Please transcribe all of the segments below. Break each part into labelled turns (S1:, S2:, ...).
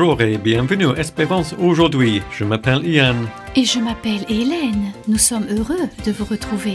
S1: Bonjour et bienvenue à Espérance aujourd'hui. Je m'appelle Ian.
S2: Et je m'appelle Hélène. Nous sommes heureux de vous retrouver.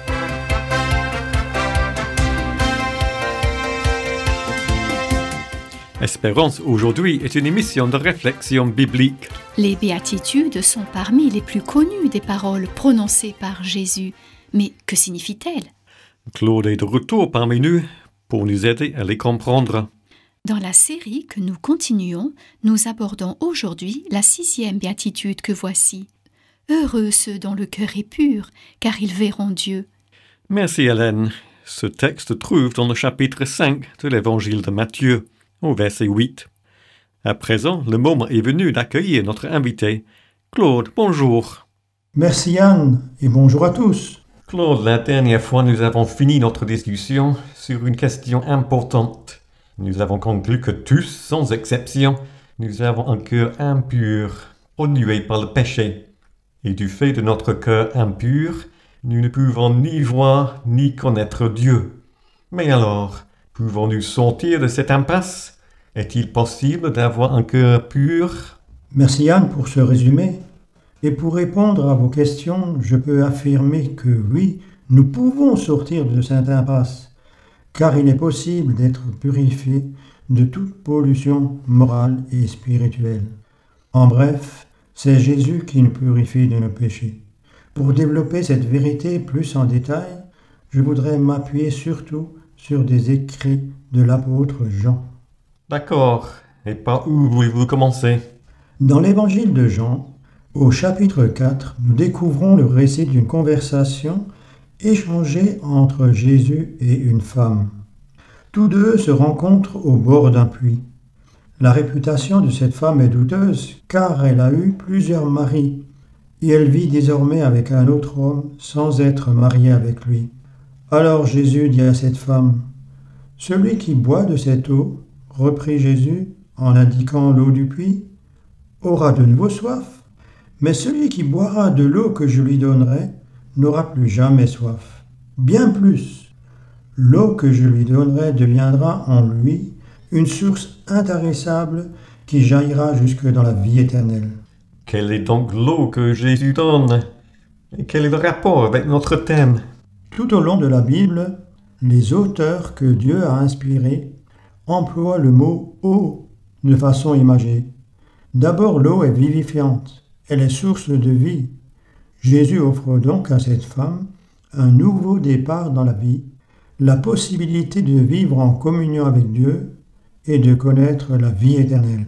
S1: Espérance aujourd'hui est une émission de réflexion biblique.
S2: Les béatitudes sont parmi les plus connues des paroles prononcées par Jésus. Mais que signifient-elles ?
S1: Claude est de retour parmi nous pour nous aider à les comprendre.
S2: Dans la série que nous continuons, nous abordons aujourd'hui la 6e béatitude que voici. Heureux ceux dont le cœur est pur, car ils verront Dieu.
S1: Merci Hélène. Ce texte se trouve dans le chapitre 5 de l'évangile de Matthieu, au verset 8. À présent, le moment est venu d'accueillir notre invité. Claude, bonjour.
S3: Merci Anne, et bonjour à tous.
S1: Claude, la dernière fois, nous avons fini notre discussion sur une question importante. Nous avons conclu que tous, sans exception, nous avons un cœur impur, pollué par le péché. Et du fait de notre cœur impur, nous ne pouvons ni voir ni connaître Dieu. Mais alors, pouvons-nous sortir de cette impasse ? Est-il possible d'avoir un cœur pur ?
S3: Merci Anne pour ce résumé. Et pour répondre à vos questions, je peux affirmer que oui, nous pouvons sortir de cette impasse, car il est possible d'être purifié de toute pollution morale et spirituelle. En bref, c'est Jésus qui nous purifie de nos péchés. Pour développer cette vérité plus en détail, je voudrais m'appuyer surtout sur des écrits de l'apôtre Jean.
S1: D'accord. Et par où voulez-vous commencer ?
S3: Dans l'évangile de Jean, au chapitre 4, nous découvrons le récit d'une conversation échangée entre Jésus et une femme. Tous deux se rencontrent au bord d'un puits. La réputation de cette femme est douteuse car elle a eu plusieurs maris et elle vit désormais avec un autre homme sans être mariée avec lui. Alors Jésus dit à cette femme, « Celui qui boit de cette eau, reprit Jésus en indiquant l'eau du puits, aura de nouveau soif, mais celui qui boira de l'eau que je lui donnerai n'aura plus jamais soif. Bien plus, l'eau que je lui donnerai deviendra en lui une source intarissable qui jaillira jusque dans la vie éternelle. »
S1: Quelle est donc l'eau que Jésus donne ? Et quel est le rapport avec notre thème ?
S3: Tout au long de la Bible, les auteurs que Dieu a inspirés emploient le mot « eau » de façon imagée. D'abord, l'eau est vivifiante, elle est source de vie. Jésus offre donc à cette femme un nouveau départ dans la vie, la possibilité de vivre en communion avec Dieu et de connaître la vie éternelle.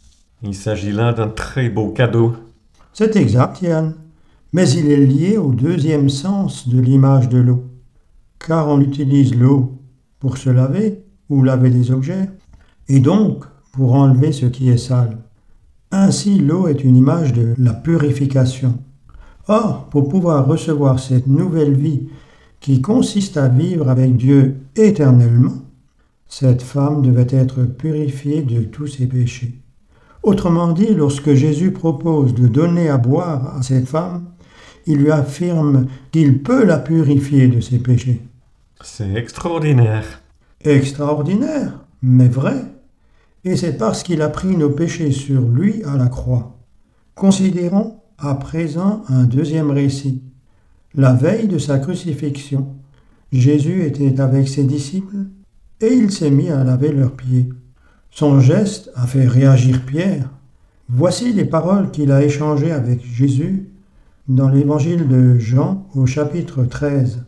S1: Il s'agit là d'un très beau cadeau.
S3: C'est exact, Yann, mais il est lié au deuxième sens de l'image de l'eau, car on utilise l'eau pour se laver ou laver des objets, et donc pour enlever ce qui est sale. Ainsi, l'eau est une image de la purification. Or, pour pouvoir recevoir cette nouvelle vie qui consiste à vivre avec Dieu éternellement, cette femme devait être purifiée de tous ses péchés. Autrement dit, lorsque Jésus propose de donner à boire à cette femme, il lui affirme qu'il peut la purifier de ses péchés.
S1: C'est extraordinaire.
S3: Extraordinaire, mais vrai. Et c'est parce qu'il a pris nos péchés sur lui à la croix. Considérons à présent un deuxième récit. La veille de sa crucifixion, Jésus était avec ses disciples et il s'est mis à laver leurs pieds. Son geste a fait réagir Pierre. Voici les paroles qu'il a échangées avec Jésus dans l'évangile de Jean au chapitre 13.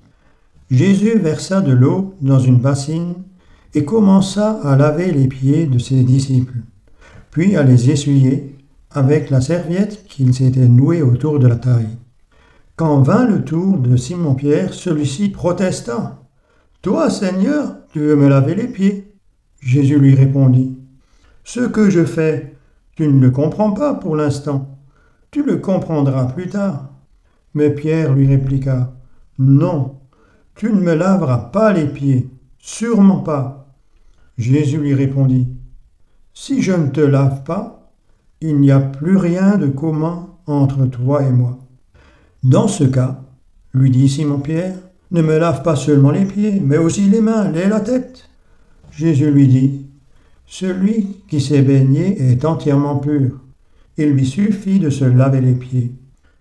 S3: Jésus versa de l'eau dans une bassine et commença à laver les pieds de ses disciples, puis à les essuyer avec la serviette qu'il s'était nouée autour de la taille. Quand vint le tour de Simon-Pierre, celui-ci protesta. « Toi, Seigneur, tu veux me laver les pieds ?» Jésus lui répondit. « Ce que je fais, tu ne le comprends pas pour l'instant. Tu le comprendras plus tard. » Mais Pierre lui répliqua. « Non, tu ne me laveras pas les pieds, sûrement pas. » Jésus lui répondit. « Si je ne te lave pas, il n'y a plus rien de commun entre toi et moi. » Dans ce cas, lui dit Simon-Pierre, ne me lave pas seulement les pieds, mais aussi les mains et la tête. Jésus lui dit, Celui qui s'est baigné est entièrement pur. Il lui suffit de se laver les pieds.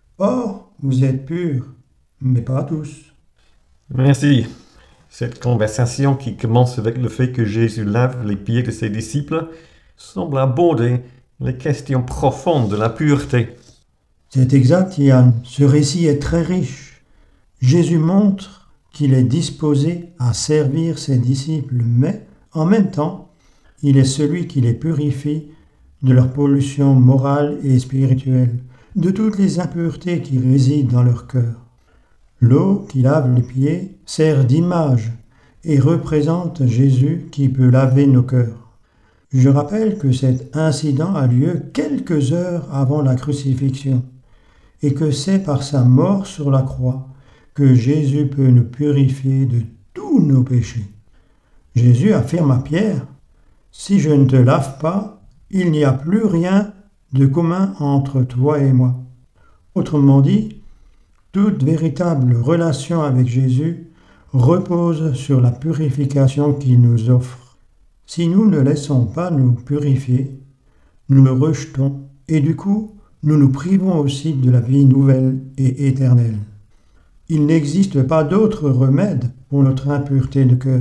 S3: Or, vous êtes purs, mais pas tous.
S1: Merci. Cette conversation qui commence avec le fait que Jésus lave les pieds de ses disciples semble aborder les questions profondes de la pureté.
S3: C'est exact, Yann. Ce récit est très riche. Jésus montre qu'il est disposé à servir ses disciples, mais en même temps, il est celui qui les purifie de leur pollution morale et spirituelle, de toutes les impuretés qui résident dans leur cœur. L'eau qui lave les pieds sert d'image et représente Jésus qui peut laver nos cœurs. Je rappelle que cet incident a lieu quelques heures avant la crucifixion et que c'est par sa mort sur la croix que Jésus peut nous purifier de tous nos péchés. Jésus affirme à Pierre, « Si je ne te lave pas, il n'y a plus rien de commun entre toi et moi. » Autrement dit, toute véritable relation avec Jésus repose sur la purification qu'il nous offre. Si nous ne laissons pas nous purifier, nous le rejetons et du coup, nous nous privons aussi de la vie nouvelle et éternelle. Il n'existe pas d'autre remède pour notre impureté de cœur.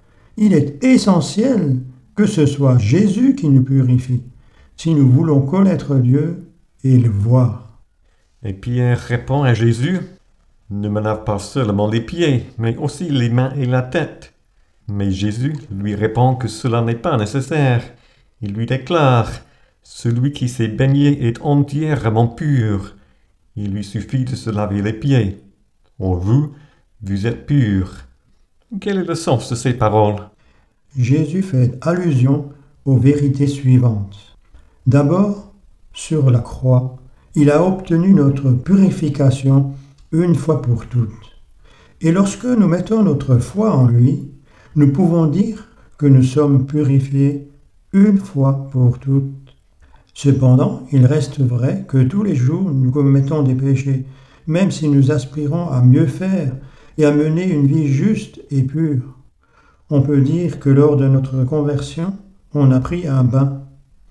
S3: Il est essentiel que ce soit Jésus qui nous purifie, si nous voulons connaître Dieu et le voir.
S1: Et Pierre répond à Jésus, « Ne me lave pas seulement les pieds, mais aussi les mains et la tête. » Mais Jésus lui répond que cela n'est pas nécessaire. Il lui déclare, « Celui qui s'est baigné est entièrement pur. Il lui suffit de se laver les pieds. Or vous êtes purs. » Quel est le sens de ces paroles?
S3: Jésus fait allusion aux vérités suivantes. D'abord, sur la croix, il a obtenu notre purification une fois pour toutes. Et lorsque nous mettons notre foi en lui, nous pouvons dire que nous sommes purifiés une fois pour toutes. Cependant, il reste vrai que tous les jours nous commettons des péchés, même si nous aspirons à mieux faire et à mener une vie juste et pure. On peut dire que lors de notre conversion, on a pris un bain,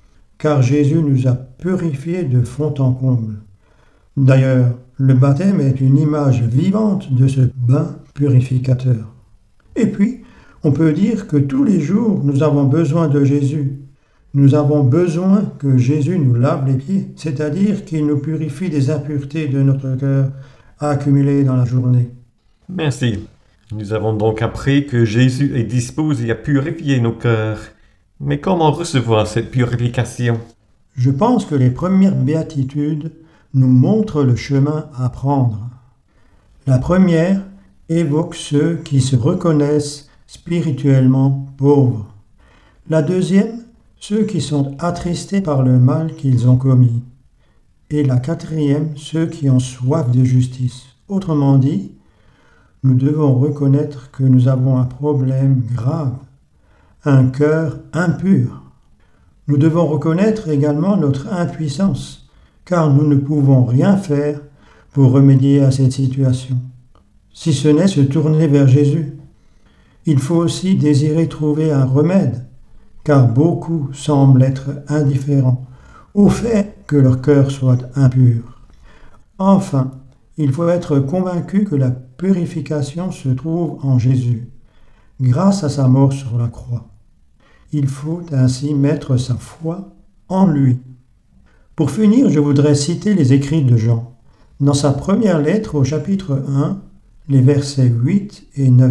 S3: car Jésus nous a purifiés de fond en comble. D'ailleurs, le baptême est une image vivante de ce bain purificateur. Et puis, on peut dire que tous les jours, nous avons besoin de Jésus. Nous avons besoin que Jésus nous lave les pieds, c'est-à-dire qu'il nous purifie des impuretés de notre cœur accumulées dans la journée.
S1: Merci. Nous avons donc appris que Jésus est disposé à purifier nos cœurs. Mais comment recevoir cette purification?
S3: Je pense que les premières béatitudes nous montrent le chemin à prendre. La première évoque ceux qui se reconnaissent spirituellement pauvres. La deuxième, ceux qui sont attristés par le mal qu'ils ont commis. Et la quatrième, ceux qui ont soif de justice. Autrement dit, nous devons reconnaître que nous avons un problème grave, un cœur impur. Nous devons reconnaître également notre impuissance, car nous ne pouvons rien faire pour remédier à cette situation, si ce n'est se tourner vers Jésus. Il faut aussi désirer trouver un remède, car beaucoup semblent être indifférents au fait que leur cœur soit impur. Enfin, il faut être convaincu que la purification se trouve en Jésus, grâce à sa mort sur la croix. Il faut ainsi mettre sa foi en lui. Pour finir, je voudrais citer les écrits de Jean. Dans sa première lettre au chapitre 1, les versets 8 et 9.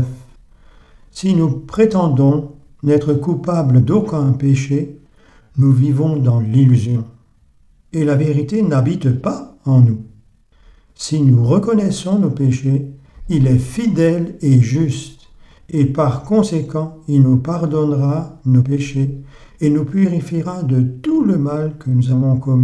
S3: « Si nous prétendons n'être coupables d'aucun péché, nous vivons dans l'illusion, et la vérité n'habite pas en nous. Si nous reconnaissons nos péchés, il est fidèle et juste, et par conséquent, il nous pardonnera nos péchés et nous purifiera de tout le mal que nous avons commis. »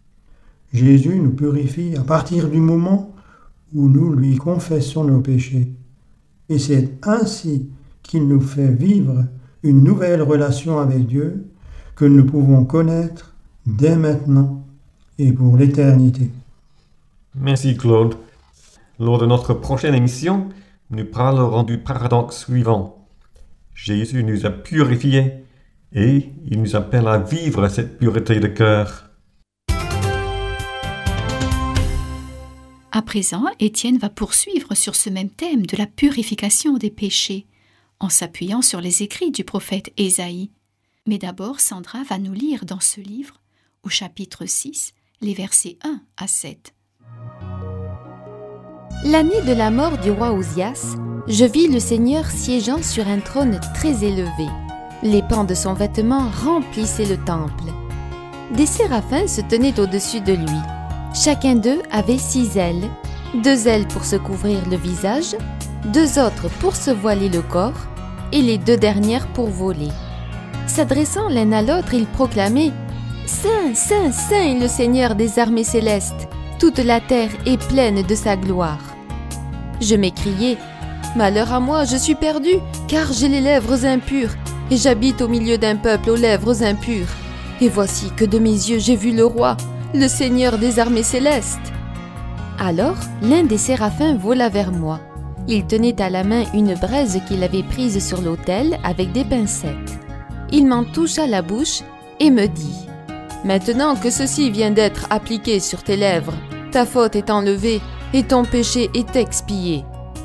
S3: Jésus nous purifie à partir du moment où nous lui confessons nos péchés. Et c'est ainsi qu'il nous fait vivre une nouvelle relation avec Dieu que nous pouvons connaître dès maintenant et pour l'éternité.
S1: Merci Claude. Lors de notre prochaine émission, nous parlerons du paradoxe suivant. Jésus nous a purifiés, et il nous appelle à vivre cette pureté de cœur.
S2: À présent, Étienne va poursuivre sur ce même thème de la purification des péchés, en s'appuyant sur les écrits du prophète Ésaïe. Mais d'abord, Sandra va nous lire dans ce livre, au chapitre 6, les versets 1 à 7.
S4: L'année de la mort du roi Ozias, je vis le Seigneur siégeant sur un trône très élevé. Les pans de son vêtement remplissaient le temple. Des séraphins se tenaient au-dessus de lui. Chacun d'eux avait 6 ailes, 2 ailes pour se couvrir le visage, 2 autres pour se voiler le corps, et les 2 dernières pour voler. S'adressant l'un à l'autre, ils proclamaient « Saint, Saint, Saint est le Seigneur des armées célestes, toute la terre est pleine de sa gloire. » Je m'écriai « Malheur à moi, je suis perdu, car j'ai les lèvres impures, et j'habite au milieu d'un peuple aux lèvres impures. Et voici que de mes yeux j'ai vu le roi, le Seigneur des armées célestes. » Alors, l'un des séraphins vola vers moi. Il tenait à la main une braise qu'il avait prise sur l'autel avec des pincettes. Il m'en toucha la bouche et me dit « Maintenant que ceci vient d'être appliqué sur tes lèvres, ta faute est enlevée et ton péché est expié. »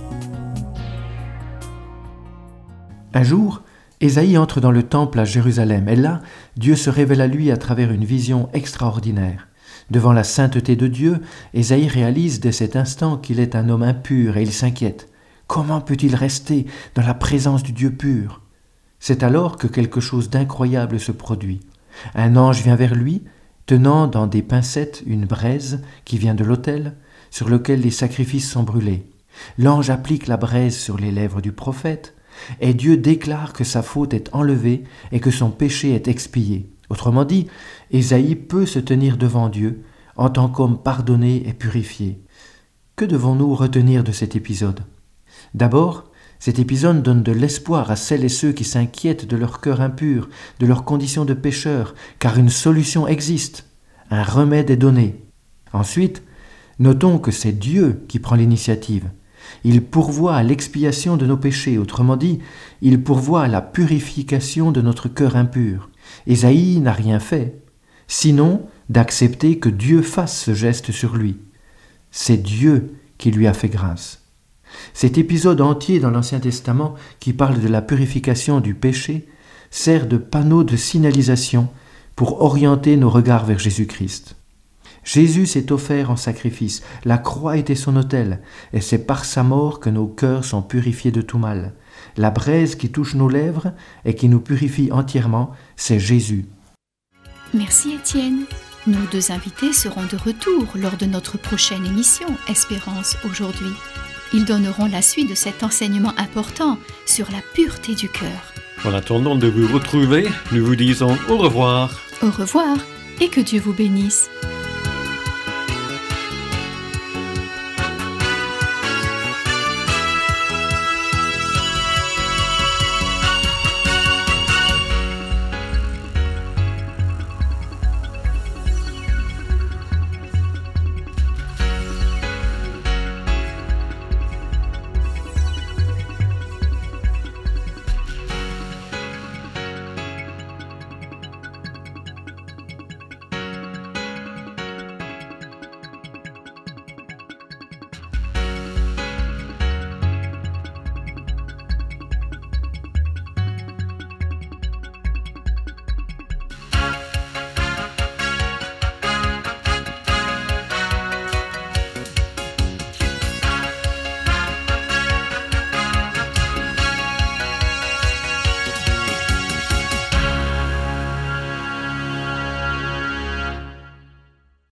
S5: Un jour, Ésaïe entre dans le temple à Jérusalem, et là, Dieu se révèle à lui à travers une vision extraordinaire. Devant la sainteté de Dieu, Ésaïe réalise dès cet instant qu'il est un homme impur et il s'inquiète. Comment peut-il rester dans la présence du Dieu pur ? C'est alors que quelque chose d'incroyable se produit. Un ange vient vers lui, tenant dans des pincettes une braise qui vient de l'autel, sur lequel les sacrifices sont brûlés. L'ange applique la braise sur les lèvres du prophète, et Dieu déclare que sa faute est enlevée et que son péché est expié. Autrement dit, Ésaïe peut se tenir devant Dieu en tant qu'homme pardonné et purifié. Que devons-nous retenir de cet épisode ? D'abord, cet épisode donne de l'espoir à celles et ceux qui s'inquiètent de leur cœur impur, de leur condition de pécheur, car une solution existe, un remède est donné. Ensuite, notons que c'est Dieu qui prend l'initiative. Il pourvoit à l'expiation de nos péchés, autrement dit, il pourvoit à la purification de notre cœur impur. Ésaïe n'a rien fait, sinon d'accepter que Dieu fasse ce geste sur lui. C'est Dieu qui lui a fait grâce. Cet épisode entier dans l'Ancien Testament qui parle de la purification du péché sert de panneau de signalisation pour orienter nos regards vers Jésus-Christ. Jésus s'est offert en sacrifice, la croix était son autel, et c'est par sa mort que nos cœurs sont purifiés de tout mal. La braise qui touche nos lèvres et qui nous purifie entièrement, c'est Jésus.
S2: Merci Étienne. Nos 2 invités seront de retour lors de notre prochaine émission Espérance aujourd'hui. Ils donneront la suite de cet enseignement important sur la pureté du cœur.
S1: En attendant de vous retrouver, nous vous disons au revoir.
S2: Au revoir et que Dieu vous bénisse.